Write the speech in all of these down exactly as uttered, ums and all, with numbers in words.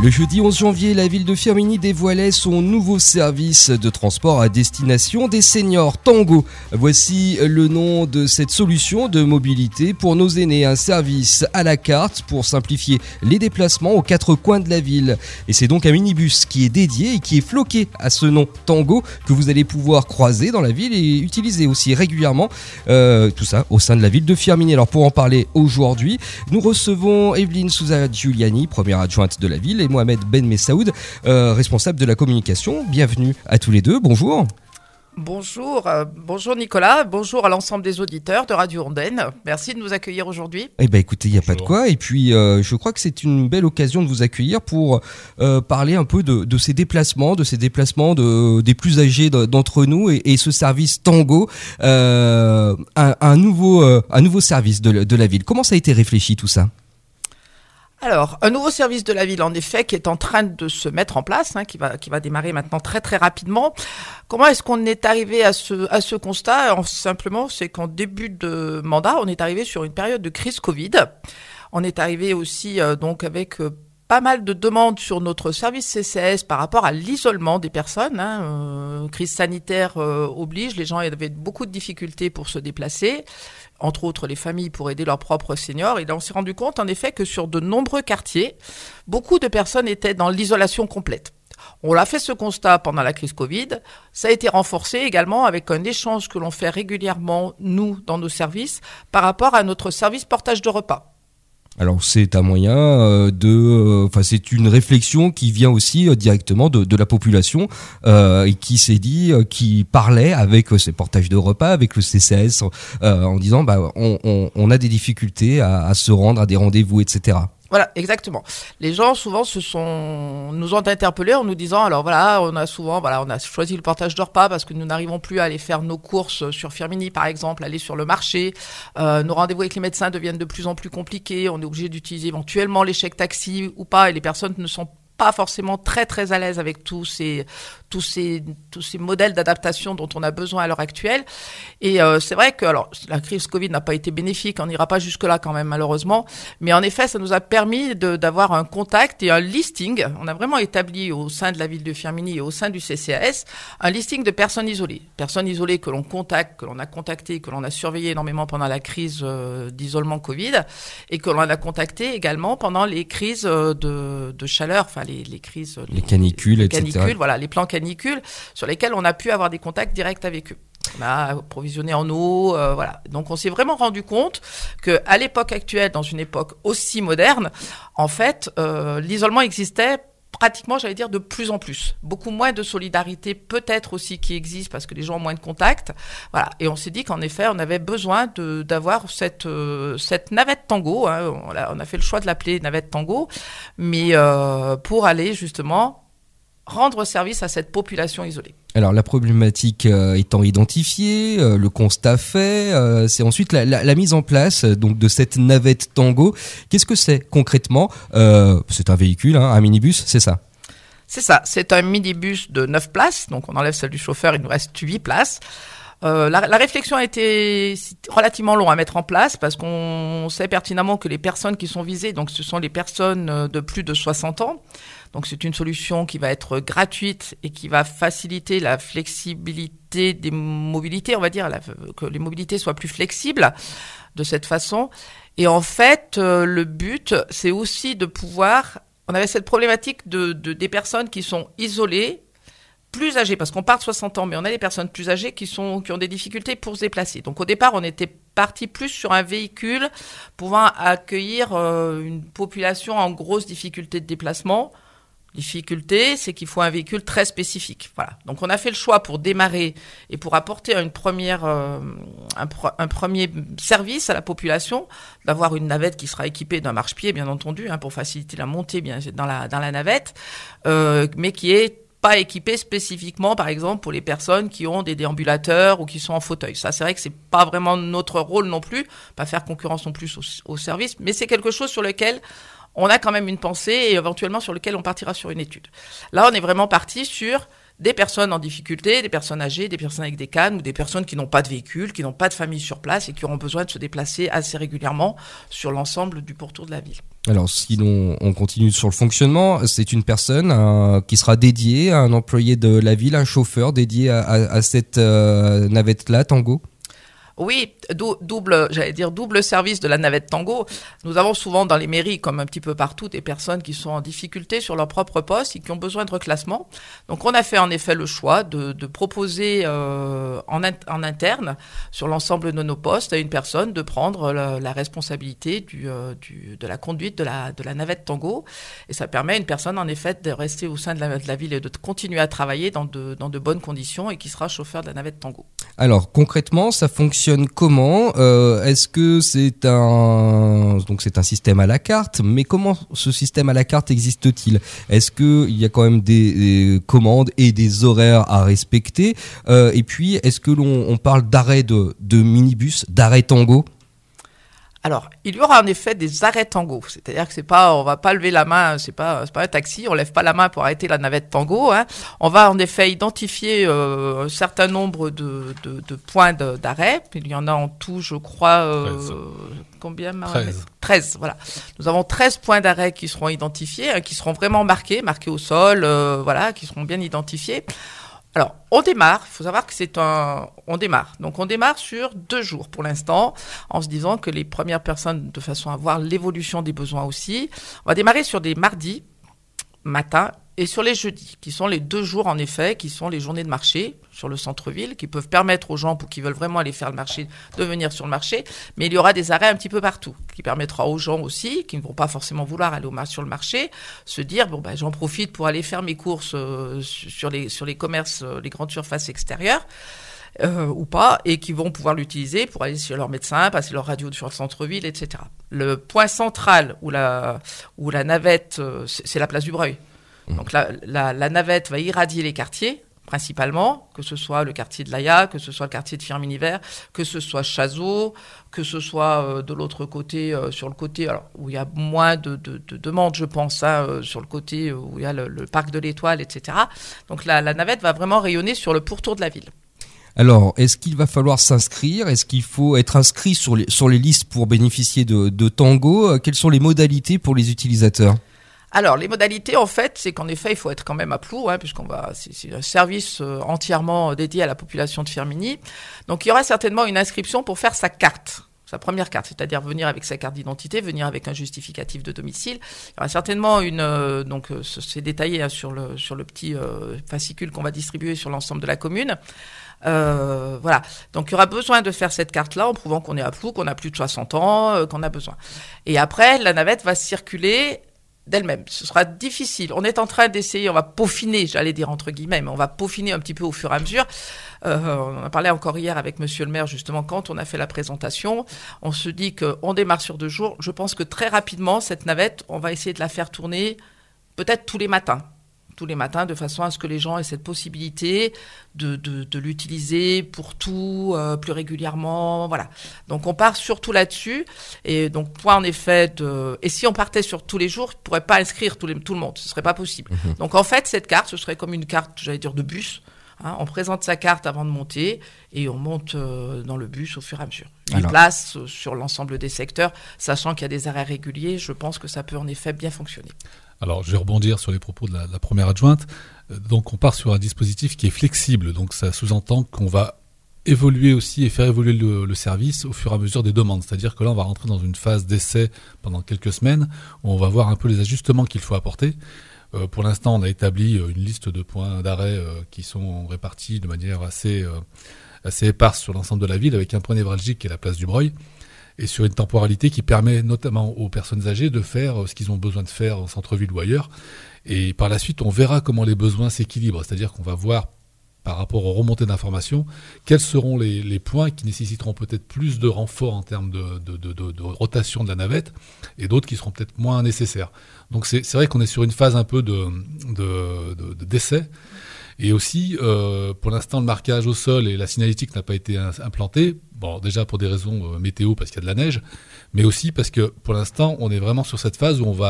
Le jeudi onze janvier, la ville de Firminy dévoilait son nouveau service de transport à destination des seniors, Tango. Voici le nom de cette solution de mobilité pour nos aînés, un service à la carte pour simplifier les déplacements aux quatre coins de la ville. Et c'est donc un minibus qui est dédié et qui est floqué à ce nom Tango que vous allez pouvoir croiser dans la ville et utiliser aussi régulièrement, euh, tout ça au sein de la ville de Firminy. Alors pour en parler aujourd'hui, nous recevons Evelyne Souza Giuliani, première adjointe de la ville, et Mohamed Ben Messaoud, euh, responsable de la communication. Bienvenue à tous les deux, bonjour. Bonjour, euh, bonjour Nicolas, bonjour à l'ensemble des auditeurs de Radio Ondaine. Merci de nous accueillir aujourd'hui. Eh ben écoutez, il n'y a bonjour. Pas de quoi. Et puis, euh, je crois que c'est une belle occasion de vous accueillir pour euh, parler un peu de, de ces déplacements, de ces déplacements de, des plus âgés d'entre nous et, et ce service Tango, euh, un, un, nouveau, euh, un nouveau service de, de la ville. Comment ça a été réfléchi tout ça ? Alors, un nouveau service de la ville, en effet, qui est en train de se mettre en place, hein, qui va, qui va démarrer maintenant très très rapidement. Comment est-ce qu'on est arrivé à ce, à ce constat ? Alors, simplement, c'est qu'en début de mandat, on est arrivé sur une période de crise Covid. On est arrivé aussi euh, donc avec euh, pas mal de demandes sur notre service C C S par rapport à l'isolement des personnes. Hein. Euh, crise sanitaire euh, oblige, les gens avaient beaucoup de difficultés pour se déplacer, entre autres les familles pour aider leurs propres seniors. Et là, on s'est rendu compte en effet que sur de nombreux quartiers, beaucoup de personnes étaient dans l'isolation complète. On l'a fait ce constat pendant la crise Covid. Ça a été renforcé également avec un échange que l'on fait régulièrement, nous, dans nos services, par rapport à notre service portage de repas. Alors c'est un moyen euh, de, enfin euh, c'est une réflexion qui vient aussi euh, directement de, de la population euh, et qui s'est dit, euh, qui parlait avec euh, ces portages de repas, avec le C C S, euh, en disant bah on, on, on a des difficultés à, à se rendre à des rendez-vous, et cetera. Voilà, exactement. Les gens souvent se sont nous ont interpellés en nous disant alors voilà, on a souvent voilà, on a choisi le portage de repas parce que nous n'arrivons plus à aller faire nos courses sur Firminy par exemple, aller sur le marché. Euh, nos rendez-vous avec les médecins deviennent de plus en plus compliqués. On est obligé d'utiliser éventuellement les chèques taxi ou pas, et les personnes ne sont pas forcément très très à l'aise avec tous ces tous ces tous ces modèles d'adaptation dont on a besoin à l'heure actuelle. Et euh, c'est vrai que alors la crise Covid n'a pas été bénéfique, on n'ira pas jusque là quand même malheureusement, mais en effet ça nous a permis de d'avoir un contact et un listing. On a vraiment établi au sein de la ville de Firminy et au sein du C C A S un listing de personnes isolées, personnes isolées que l'on contacte, que l'on a contactées, que l'on a surveillées énormément pendant la crise euh, d'isolement Covid, et que l'on a contactées également pendant les crises euh, de de chaleur, enfin les, les crises, les, les canicules, les et cetera. Canicules, voilà, les plans canicules sur lesquels on a pu avoir des contacts directs avec eux. On a approvisionné en eau, euh, voilà. Donc on s'est vraiment rendu compte que à l'époque actuelle, dans une époque aussi moderne, en fait, euh, l'isolement existait pratiquement, j'allais dire, de plus en plus. Beaucoup moins de solidarité peut-être aussi qui existe parce que les gens ont moins de contacts. Voilà. Et on s'est dit qu'en effet, on avait besoin de, d'avoir cette, euh, cette navette Tango. Hein. On, a, on a fait le choix de l'appeler navette Tango, mais euh, pour aller justement rendre service à cette population isolée. Alors la problématique euh, étant identifiée, euh, le constat fait, euh, c'est ensuite la, la, la mise en place euh, donc de cette navette Tango. Qu'est-ce que c'est concrètement ? euh, C'est un véhicule, hein, un minibus, c'est ça ? C'est ça, c'est un minibus de neuf places, donc on enlève celle du chauffeur, il nous reste huit places. Euh, la, la réflexion a été relativement longue à mettre en place parce qu'on sait pertinemment que les personnes qui sont visées, donc ce sont les personnes de plus de soixante ans. Donc c'est une solution qui va être gratuite et qui va faciliter la flexibilité des mobilités, on va dire, la, que les mobilités soient plus flexibles de cette façon. Et en fait, euh, le but, c'est aussi de pouvoir... On avait cette problématique de, de des personnes qui sont isolées, plus âgées, parce qu'on part de soixante ans, mais on a des personnes plus âgées qui sont qui ont des difficultés pour se déplacer. Donc au départ, on était parti plus sur un véhicule pouvant accueillir euh, une population en grosse difficulté de déplacement. Difficulté, c'est qu'il faut un véhicule très spécifique. Voilà. Donc on a fait le choix pour démarrer et pour apporter une première, euh, un, pro- un premier service à la population, d'avoir une navette qui sera équipée d'un marchepied, bien entendu, hein, pour faciliter la montée bien dans la dans la navette, euh, mais qui est pas équipée spécifiquement, par exemple, pour les personnes qui ont des déambulateurs ou qui sont en fauteuil. Ça, c'est vrai que c'est pas vraiment notre rôle non plus, pas faire concurrence non plus au, au service, mais c'est quelque chose sur lequel on a quand même une pensée et éventuellement sur lequel on partira sur une étude. Là, on est vraiment parti sur des personnes en difficulté, des personnes âgées, des personnes avec des cannes ou des personnes qui n'ont pas de véhicule, qui n'ont pas de famille sur place et qui auront besoin de se déplacer assez régulièrement sur l'ensemble du pourtour de la ville. Alors, si l'on on continue sur le fonctionnement, c'est une personne euh, qui sera dédiée à un employé de la ville, un chauffeur dédié à, à, à cette euh, navette-là, Tango ? Oui, dou- double, j'allais dire double service de la navette Tango. Nous avons souvent dans les mairies, comme un petit peu partout, des personnes qui sont en difficulté sur leur propre poste et qui ont besoin de reclassement. Donc, on a fait en effet le choix de, de proposer euh, en, in- en interne, sur l'ensemble de nos postes, à une personne de prendre la, la responsabilité du, euh, du, de la conduite de la, de la navette Tango. Et ça permet à une personne, en effet, de rester au sein de la, de la ville et de continuer à travailler dans de, dans de bonnes conditions et qui sera chauffeur de la navette Tango. Alors, concrètement, ça fonctionne comment ? euh, Est-ce que c'est un donc c'est un système à la carte ? Mais comment ce système à la carte existe-t-il ? Est-ce que il y a quand même des, des commandes et des horaires à respecter ? euh, Et puis, est-ce que l'on on parle d'arrêt de, de minibus, d'arrêt Tango ? Alors, il y aura en effet des arrêts Tango, c'est-à-dire que c'est pas, on va pas lever la main, c'est pas, c'est pas un taxi, on lève pas la main pour arrêter la navette Tango. Hein. On va en effet identifier euh, un certain nombre de, de, de points de, d'arrêt. Il y en a en tout, je crois, euh, combien treize. treize, voilà. Nous avons treize points d'arrêt qui seront identifiés, hein, qui seront vraiment marqués, marqués au sol, euh, voilà, qui seront bien identifiés. Alors, on démarre, il faut savoir que c'est un... On démarre. Donc, on démarre sur deux jours pour l'instant, en se disant que les premières personnes, de façon à voir l'évolution des besoins aussi, on va démarrer sur des mardis matin et sur les jeudis, qui sont les deux jours, en effet, qui sont les journées de marché sur le centre-ville, qui peuvent permettre aux gens, pour qui veulent vraiment aller faire le marché, de venir sur le marché. Mais il y aura des arrêts un petit peu partout, qui permettra aux gens aussi, qui ne vont pas forcément vouloir aller au mar- sur le marché, se dire, bon, ben, j'en profite pour aller faire mes courses euh, sur les, sur les commerces, euh, les grandes surfaces extérieures. Euh, ou pas, et qui vont pouvoir l'utiliser pour aller chez leur médecin, passer leur radio sur le centre-ville, et cetera. Le point central où la, où la navette, euh, c'est, c'est la place du Breuil. Donc la, la, la navette va irradier les quartiers, principalement, que ce soit le quartier de l'Aya, que ce soit le quartier de Firminy-Vert, que ce soit Chazot, que ce soit euh, de l'autre côté, euh, sur le côté alors, où il y a moins de, de, de demandes, je pense, hein, euh, sur le côté où il y a le, le parc de l'Étoile, et cetera. Donc la, la navette va vraiment rayonner sur le pourtour de la ville. Alors, est-ce qu'il va falloir s'inscrire ? Est-ce qu'il faut être inscrit sur les, sur les listes pour bénéficier de, de Tango ? Quelles sont les modalités pour les utilisateurs ? Alors, les modalités, en fait, c'est qu'en effet, il faut être quand même à Ploux, hein, puisqu'on va, c'est, c'est un service euh, entièrement dédié à la population de Firminy. Donc, il y aura certainement une inscription pour faire sa carte. Sa première carte, c'est-à-dire venir avec sa carte d'identité, venir avec un justificatif de domicile. Il y aura certainement une, euh, donc euh, c'est détaillé hein, sur le sur le petit euh, fascicule qu'on va distribuer sur l'ensemble de la commune. Euh, voilà. Donc il y aura besoin de faire cette carte-là en prouvant qu'on est à Ploux, qu'on a plus de soixante ans, euh, qu'on a besoin. Et après, la navette va circuler d'elle-même. Ce sera difficile. On est en train d'essayer, on va peaufiner, j'allais dire entre guillemets, mais on va peaufiner un petit peu au fur et à mesure. Euh, on a parlé encore hier avec monsieur le maire, justement, quand on a fait la présentation. On se dit qu'on démarre sur deux jours. Je pense que très rapidement, cette navette, on va essayer de la faire tourner peut-être tous les matins. tous les matins, de façon à ce que les gens aient cette possibilité de, de, de l'utiliser pour tout, euh, plus régulièrement, voilà. Donc on part surtout là-dessus, et donc point en effet de... Et si on partait sur tous les jours, on ne pourrait pas inscrire tout, les, tout le monde, ce ne serait pas possible. Mmh. Donc en fait, cette carte, ce serait comme une carte, j'allais dire, de bus. Hein, on présente sa carte avant de monter, et on monte euh, dans le bus au fur et à mesure. Une Alors... place euh, sur l'ensemble des secteurs, sachant qu'il y a des arrêts réguliers, je pense que ça peut en effet bien fonctionner. Alors, je vais rebondir sur les propos de la, de la première adjointe. Donc, on part sur un dispositif qui est flexible. Donc, ça sous-entend qu'on va évoluer aussi et faire évoluer le, le service au fur et à mesure des demandes. C'est-à-dire que là, on va rentrer dans une phase d'essai pendant quelques semaines où on va voir un peu les ajustements qu'il faut apporter. Euh, pour l'instant, on a établi une liste de points d'arrêt euh, qui sont répartis de manière assez, euh, assez éparse sur l'ensemble de la ville, avec un point névralgique qui est la place du Breuil, et sur une temporalité qui permet notamment aux personnes âgées de faire ce qu'ils ont besoin de faire en centre-ville ou ailleurs. Et par la suite, on verra comment les besoins s'équilibrent. C'est-à-dire qu'on va voir, par rapport aux remontées d'informations, quels seront les, les points qui nécessiteront peut-être plus de renfort en termes de, de, de, de, de rotation de la navette, et d'autres qui seront peut-être moins nécessaires. Donc c'est, c'est vrai qu'on est sur une phase un peu de, de, de, de d'essai. Et aussi, euh, pour l'instant, le marquage au sol et la signalétique n'a pas été implanté. Bon, déjà pour des raisons euh, météo, parce qu'il y a de la neige, mais aussi parce que pour l'instant, on est vraiment sur cette phase où on va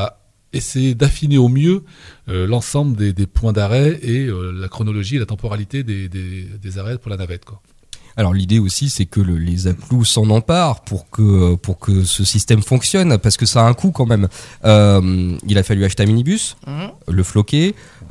essayer d'affiner au mieux euh, l'ensemble des, des points d'arrêt et euh, la chronologie et la temporalité des, des, des arrêts pour la navette, quoi. Alors l'idée aussi, c'est que le, les A P L U s'en emparent pour que pour que ce système fonctionne, parce que ça a un coût quand même. Euh, il a fallu acheter un minibus, mmh. le floquer.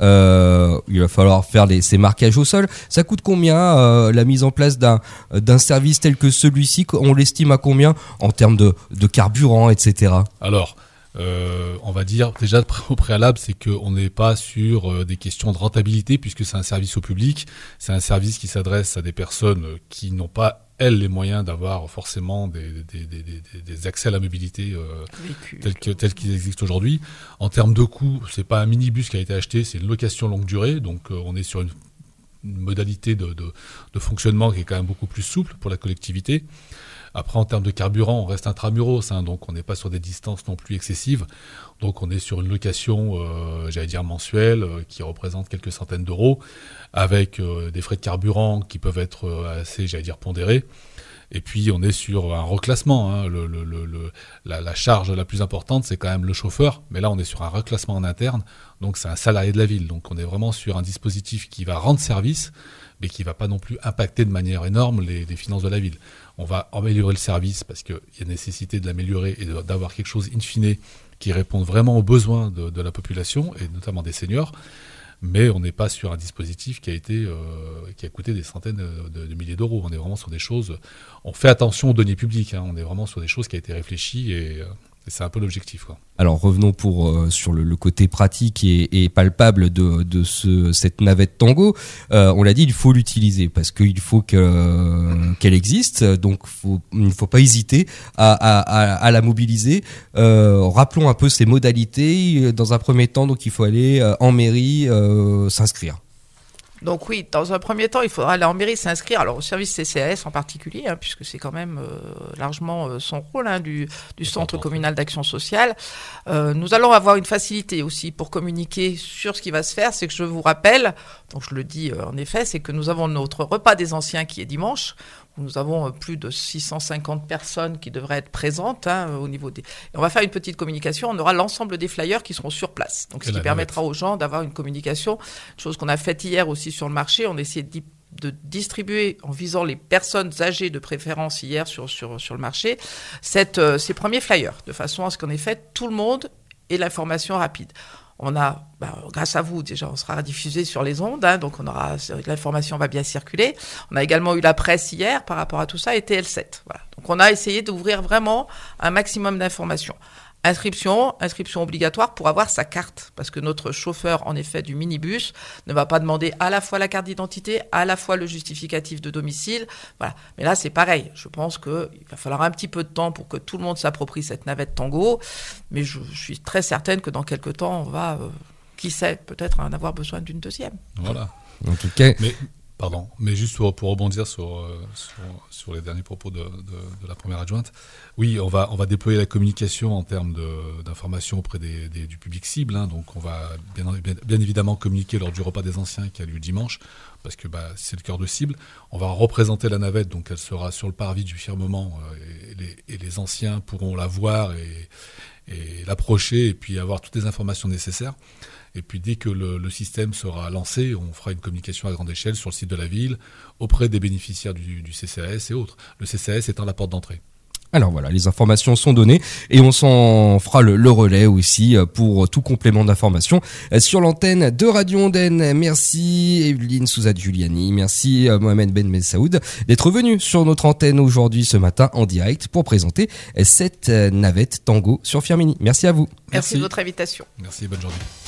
Euh, il va falloir faire les, ces marquages au sol. Ça coûte combien euh, la mise en place d'un d'un service tel que celui-ci? On l'estime à combien en termes de de carburant, et cetera. Alors. Euh, on va dire déjà au préalable, c'est qu'on n'est pas sur euh, des questions de rentabilité, puisque c'est un service au public, c'est un service qui s'adresse à des personnes qui n'ont pas, elles, les moyens d'avoir forcément des, des, des, des, des accès à la mobilité euh, tels, que, tels qu'ils existent aujourd'hui. En termes de coût, c'est pas un minibus qui a été acheté, c'est une location longue durée, donc euh, on est sur une, une modalité de, de, de fonctionnement qui est quand même beaucoup plus souple pour la collectivité. Après, en termes de carburant, on reste intramuros, hein, donc on n'est pas sur des distances non plus excessives. Donc on est sur une location, euh, j'allais dire mensuelle, euh, qui représente quelques centaines d'euros, avec euh, des frais de carburant qui peuvent être euh, assez, j'allais dire, pondérés. Et puis on est sur un reclassement. Hein. Le, le, le, le, la, la charge la plus importante, c'est quand même le chauffeur. Mais là, on est sur un reclassement en interne. Donc c'est un salarié de la ville. Donc on est vraiment sur un dispositif qui va rendre service, mais qui ne va pas non plus impacter de manière énorme les, les finances de la ville. On va améliorer le service parce qu'il y a nécessité de l'améliorer et de, d'avoir quelque chose in fine qui réponde vraiment aux besoins de, de la population et notamment des seniors. Mais on n'est pas sur un dispositif qui a été, euh, qui a coûté des centaines de, de milliers d'euros. On est vraiment sur des choses. On fait attention aux deniers publics. Hein. On est vraiment sur des choses qui a été réfléchies et, euh, et c'est un peu l'objectif, quoi. Alors revenons pour euh, sur le, le côté pratique et, et palpable de, de ce, cette navette Tango. Euh, on l'a dit, il faut l'utiliser parce qu'il faut que, euh, qu'elle existe. Donc faut, il ne faut pas hésiter à, à, à, à la mobiliser. Euh, rappelons un peu ses modalités. Dans un premier temps, donc il faut aller euh, en mairie euh, s'inscrire. Donc oui, dans un premier temps, il faudra aller en mairie s'inscrire, alors au service C C A S en particulier, hein, puisque c'est quand même euh, largement euh, son rôle hein, du, du Centre communal d'action sociale. Euh, nous allons avoir une facilité aussi pour communiquer sur ce qui va se faire, c'est que je vous rappelle, donc je le dis euh, en effet, c'est que nous avons notre repas des anciens qui est dimanche, où nous avons plus de six cent cinquante personnes qui devraient être présentes hein, au niveau des... Et on va faire une petite communication, on aura l'ensemble des flyers qui seront sur place. Donc, ce qui permettra aux gens d'avoir une communication, chose qu'on a faite hier aussi sur le marché. On a essayé de, de distribuer, en visant les personnes âgées de préférence hier sur, sur, sur le marché, cette, euh, ces premiers flyers, de façon à ce qu'en effet, tout le monde ait l'information rapide. On a, bah, grâce à vous, déjà, on sera diffusé sur les ondes, hein, donc on aura, l'information va bien circuler. On a également eu la presse hier par rapport à tout ça et T L sept. Voilà. Donc on a essayé d'ouvrir vraiment un maximum d'informations. Inscription, inscription obligatoire pour avoir sa carte, parce que notre chauffeur, en effet, du minibus ne va pas demander à la fois la carte d'identité, à la fois le justificatif de domicile. Voilà. Mais là, c'est pareil. Je pense qu'il va falloir un petit peu de temps pour que tout le monde s'approprie cette navette Tango, mais je, je suis très certaine que dans quelques temps, on va, euh, qui sait, peut-être en avoir besoin d'une deuxième. Voilà. En tout cas... Mais... Pardon, mais juste pour, pour rebondir sur, euh, sur, sur les derniers propos de, de, de la première adjointe, oui, on va, on va déployer la communication en termes de, d'information auprès des, des, du public cible. Hein, donc on va bien, bien, bien évidemment communiquer lors du repas des anciens qui a lieu dimanche, parce que bah, c'est le cœur de cible. On va représenter la navette, donc elle sera sur le parvis du firmament euh, et, les, et les anciens pourront la voir et, et l'approcher et puis avoir toutes les informations nécessaires. Et puis dès que le, le système sera lancé, on fera une communication à grande échelle sur le site de la ville, auprès des bénéficiaires du, du C C A S et autres. Le C C A S étant la porte d'entrée. Alors voilà, les informations sont données et on s'en fera le, le relais aussi pour tout complément d'information sur l'antenne de Radio Ondaine. Merci Evelyne Souza-Giuliani, merci Mohamed Ben Messaoud d'être venu sur notre antenne aujourd'hui ce matin en direct pour présenter cette navette Tango sur Firminy. Merci à vous. Merci, merci de votre invitation. Merci, bonne journée.